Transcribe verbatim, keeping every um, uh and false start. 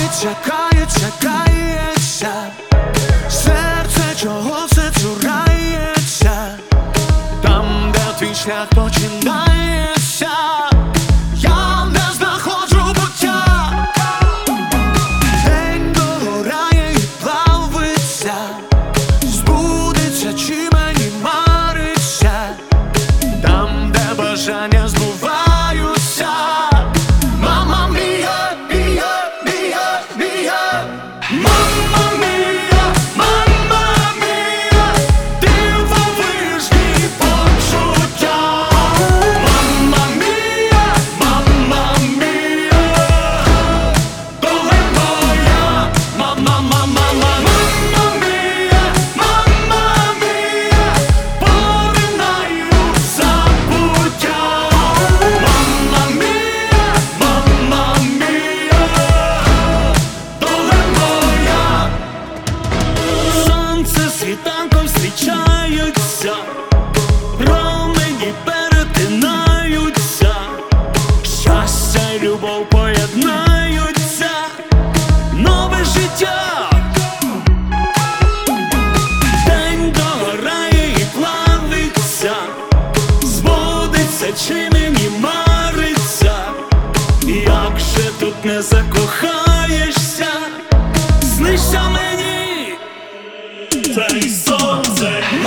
чекає, чекається, серце чого все цурається, там, де твій шлях починається, я не знаходжу буття. День догорає і плавиться, збудеться чи мені мариться, там, де бажання збуваються. Мама мія, мія, мія, мія, мама мія, мама мія, дивовижні почуття. Мама мія, мама мія, доля моя. Мама, мама, мама мія, мама мія, поринаю в забуття. Мама мія, мама мія, доля моя. Сонце з світанком зустрічаються, промені перетинаються, щастя й любов поєднаються, нове життя. День догорає і плавиться, збудеться чи мені мариться, як же тут не закохаєшся, снишся мені, та й сонце.